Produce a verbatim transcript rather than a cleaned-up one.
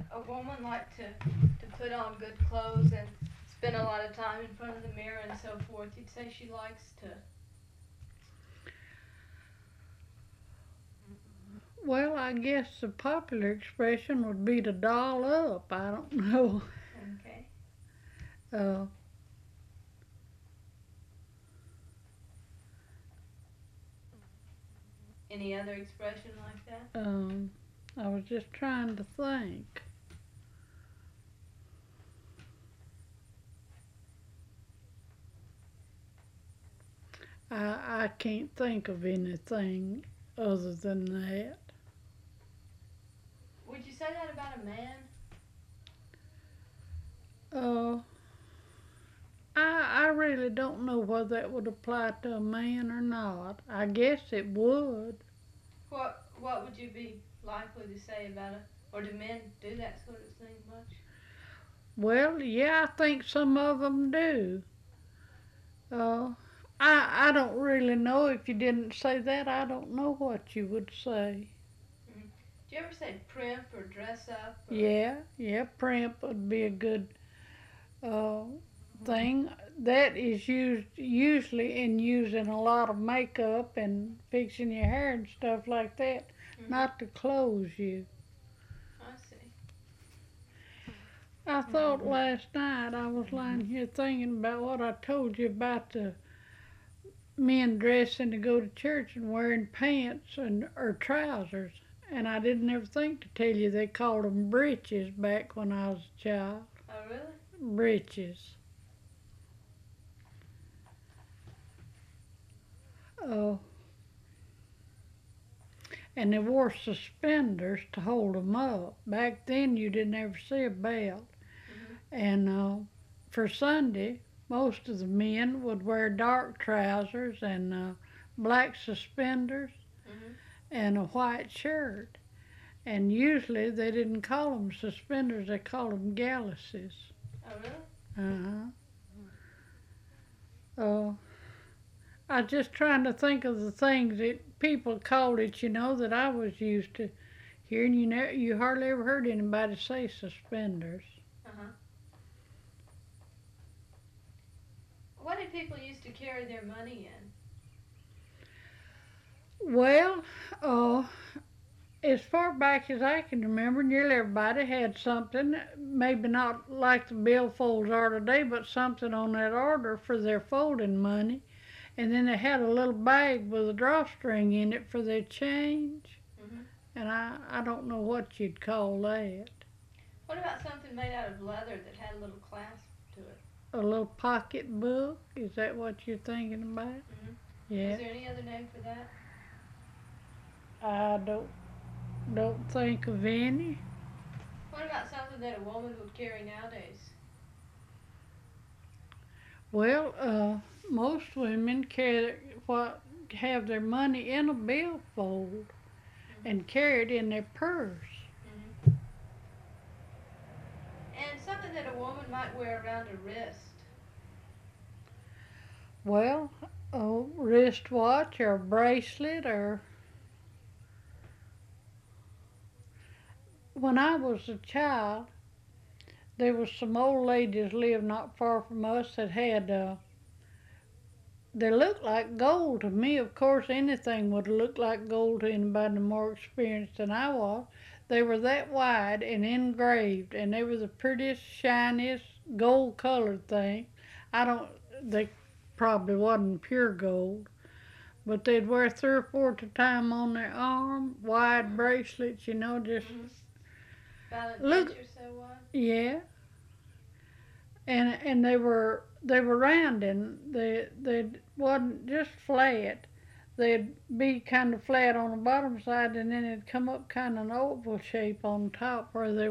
a woman like to to put on good clothes and spend a lot of time in front of the mirror and so forth? You'd say she likes to. Well, I guess the popular expression would be to doll up. I don't know. Okay. Uh, Any other expression like that? um, I was just trying to think. I I can't think of anything other than that. Would you say that about a man? Uh, I I really don't know whether that would apply to a man or not. I guess it would. What What would you be likely to say about it? Or do men do that sort of thing much? Well, yeah, I think some of them do. Uh, I I don't really know. If you didn't say that, I don't know what you would say. Mm-hmm. Do you ever say primp or dress up or? Yeah, yeah, primp would be a good uh, thing. That is used usually in using a lot of makeup and fixing your hair and stuff like that, Mm-hmm. not to clothes you. I see. I thought last night I was lying here thinking about what I told you about the men dressing to go to church and wearing pants and or trousers. And I didn't ever think to tell you they called them breeches back when I was a child. Oh, really? Breeches. Oh, and they wore suspenders to hold them up. Back then you didn't ever see a belt. Mm-hmm. And uh, for Sunday, most of the men would wear dark trousers and uh, black suspenders Mm-hmm. and a white shirt. And usually they didn't call them suspenders, they called them galluses. Oh, really? Uh-huh. Oh, I was just trying to think of the things that people called it, you know, that I was used to hearing. You never, you hardly ever heard anybody say suspenders. Uh-huh. What did people used to carry their money in? Well, uh, as far back as I can remember, nearly everybody had something, maybe not like the billfolds are today, but something on that order for their folding money. And then they had a little bag with a drawstring in it for their change. Mm-hmm. And I, I don't know what you'd call that. What about something made out of leather that had a little clasp to it? A little pocket book? Is that what you're thinking about? Mm-hmm. Yeah. Is there any other name for that? I don't don't think of any. What about something that a woman would carry nowadays? Well, uh, most women carry what have their money in a billfold Mm-hmm. and carry it in their purse. Mm-hmm. And something that a woman might wear around her wrist. Well, a wristwatch or a bracelet or when I was a child, there was some old ladies lived not far from us that had uh, they looked like gold to me. Of course, anything would look like gold to anybody more experienced than I was. They were that wide and engraved, and they were the prettiest, shiniest, gold-colored thing. I don't. They probably wasn't pure gold, but they'd wear three or four at a time on their arm, wide bracelets, you know, just Mm-hmm. About an look. inch or so wide. Yeah, and and they were they were round and they they wasn't just flat. They'd be kind of flat on the bottom side and then it'd come up kind of an oval shape on top where they